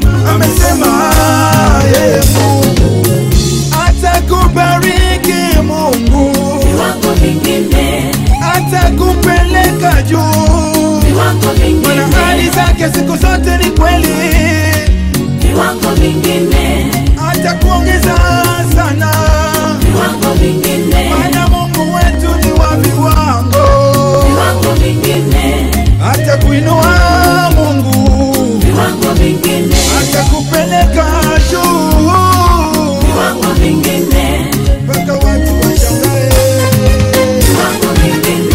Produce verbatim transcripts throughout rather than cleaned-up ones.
amesema yeye Mungu atakubariki. Mungu viwango vingine atakupeleka juu, viwango vingine maana ahadi zake siku zote ni kweli. Viwango vingine atakuongeza sana, viwango vingine maana Mungu wetu ni wa viwango. Viwango vingine atakuinua Mungu, viwango vingine atakupeleka juu, viwango vingine mpaka watu washangae. Viwango vingine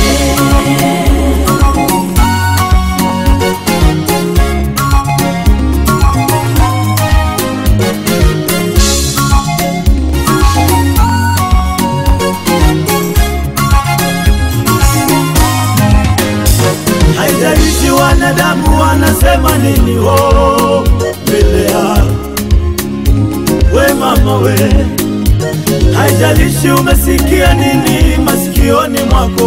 haijalishi wanadamu wanasema nini, oh mbele ya we mama we, haijalishi umesikia nini masikioni mwako,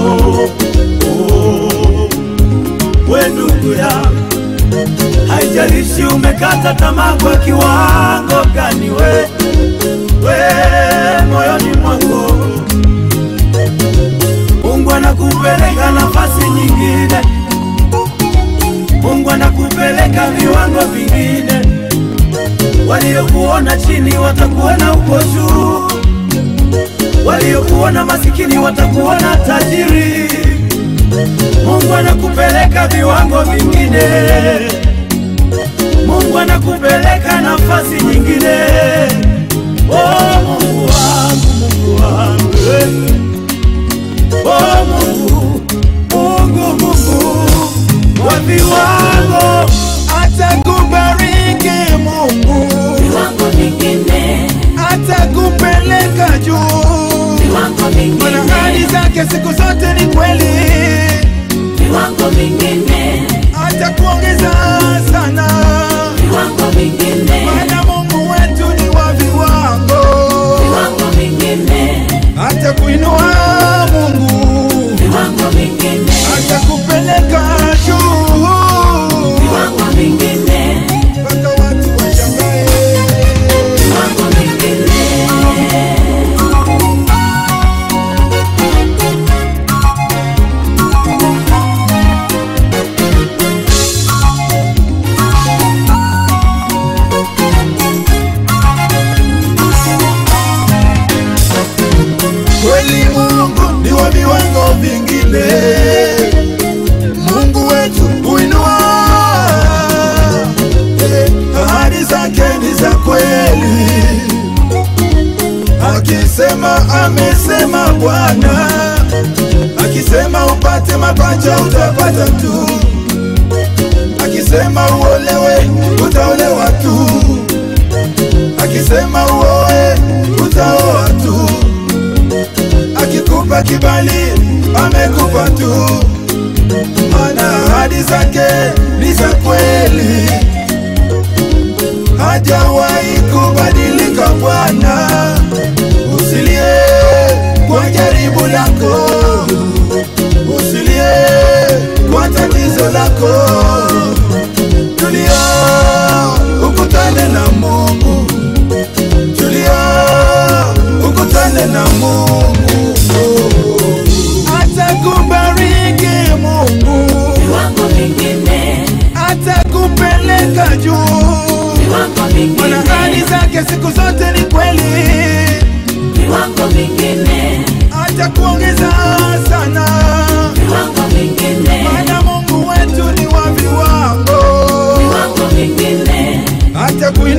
oh we ndugu ya, haijalishi umekata tamaa kwa kiwango gani, we we moyoni mwako, Mungu anakupeleka nafasi nyingine. Mungu anakupeleka viwango vingine. Waliokuona chini watakuona uko juu, waliokuona masikini watakuona tajiri. Mungu anakupeleka viwango vingine. Mungu anakupeleka nafasi nyingine. Oh Mungu wangu, Mungu wangu, oh Mungu, Mungu, Mungu wa viwango atakubariki. Mungu viwango vingine atakupeleka juu, viwango vingine maana ahadi zake siku zote ni kweli. Viwango vingine atakuongeza sana, viwango vingine maana Mungu wetu ni wa viwango. Viwango vingine atakuinua Mungu, viwango vingine atakupeleka juu, viwango vingine mpaka watu washangae. viwango vingine Kweli Mungu ni wa viwango vingine. Mungu wetu huinua, eh, ahadi zake ni za kweli. Akisema amesema Bwana, akisema upate mapacha utapata tu, akisema uolewe utaolewa tu, akisema uoe utaoa tu, akikupa kibali amekupa tu, maana ahadi zake ni za kweli. Hajawahi kubadilika Bwana. Usilie kwa jaribu lako, usilie kwa tatizo lako, tulia ukutane na Mungu, tulia ukutane na Mungu. Atakubariki Mungu, viwango vingine atakupeleka juu, viwango vingine maana ahadi zake siku zote ni kweli. viwango vingine Atakuongeza sana, viwango vingine maana Mungu wetu ni wa viwango. viwango vingine Atakuinua